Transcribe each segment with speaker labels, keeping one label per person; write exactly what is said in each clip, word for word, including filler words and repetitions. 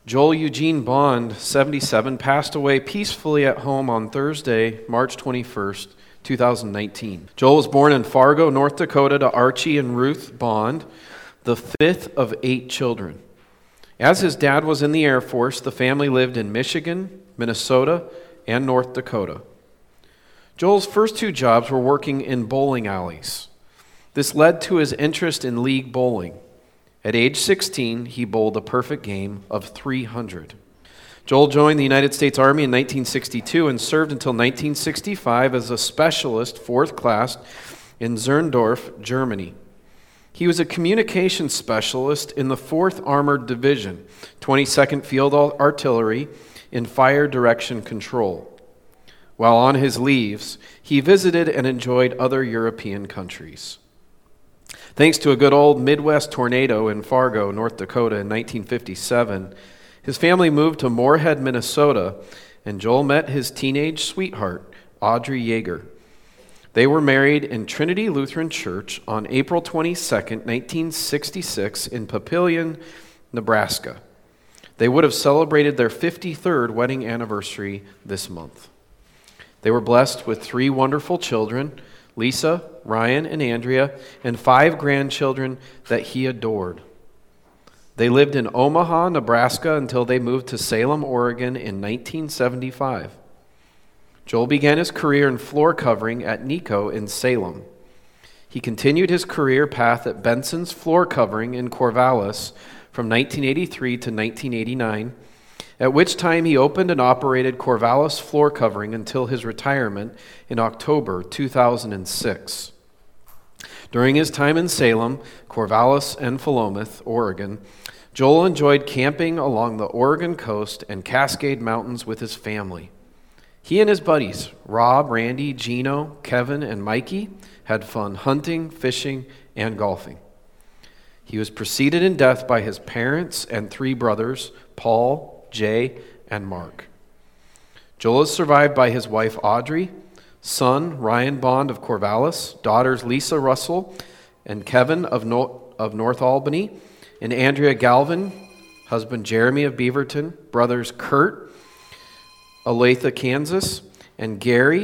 Speaker 1: Joel Eugene Bond, seventy-seven, passed away peacefully at home on Thursday, March twenty-first, two thousand nineteen. Joel was born in Fargo, North Dakota to Archie and Ruth Bond, the fifth of eight children. As his dad was in the Air Force, the family lived in Michigan, Minnesota, and North Dakota. Joel's first two jobs were working in bowling alleys. This led to his interest in league bowling. At age sixteen, he bowled a perfect game of three hundred. Joel joined the United States Army in nineteen sixty-two and served until nineteen sixty-five as a specialist, fourth class, in Zerndorf, Germany. He was a communications specialist in the fourth Armored Division, twenty-second Field Artillery, in fire direction control. While on his leaves, he visited and enjoyed other European countries. Thanks to a good old Midwest tornado in Fargo, North Dakota in nineteen fifty-seven, his family moved to Moorhead, Minnesota, and Joel met his teenage sweetheart, Audrey Yeager. They were married in Trinity Lutheran Church on April twenty-second, nineteen sixty-six in Papillion, Nebraska. They would have celebrated their fifty-third wedding anniversary this month. They were blessed with three wonderful children, Lisa, Ryan, and Andrea, and five grandchildren that he adored. They lived in Omaha, Nebraska until they moved to Salem, Oregon in nineteen seventy-five. Joel began his career in floor covering at Nico in Salem. He continued his career path at Benson's Floor Covering in Corvallis from nineteen eighty-three to nineteen eighty-nine, at which time he opened and operated Corvallis Floor Covering until his retirement in October two thousand six. During his time in Salem, Corvallis, and Philomath, Oregon, Joel enjoyed camping along the Oregon coast and Cascade Mountains with his family. He and his buddies, Rob, Randy, Gino, Kevin, and Mikey, had fun hunting, fishing, and golfing. He was preceded in death by his parents and three brothers, Paul, Jay, and Mark. Joel is survived by his wife Audrey, son Ryan Bond of Corvallis, daughters Lisa Russell and Kevin of, no- of North Albany, and Andrea Galvin, husband Jeremy of Beaverton, brothers Kurt, Olathe, Kansas, and Gary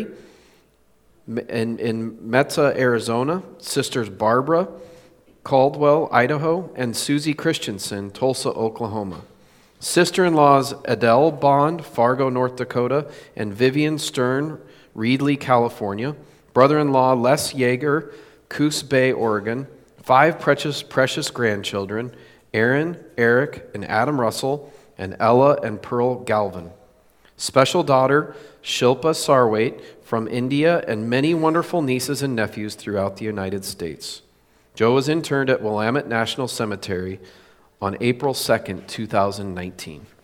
Speaker 1: in, in Mesa, Arizona, sisters Barbara, Caldwell, Idaho, and Susie Christensen, Tulsa, Oklahoma. Sister-in-laws Adele Bond, Fargo, North Dakota, and Vivian Stern, Reedley, California. Brother-in-law Les Yeager, Coos Bay, Oregon. Five precious, precious grandchildren, Aaron, Eric, and Adam Russell, and Ella and Pearl Galvin. Special daughter Shilpa Sarwate from India, and many wonderful nieces and nephews throughout the United States. Joe was interned at Willamette National Cemetery on April second, two thousand nineteen.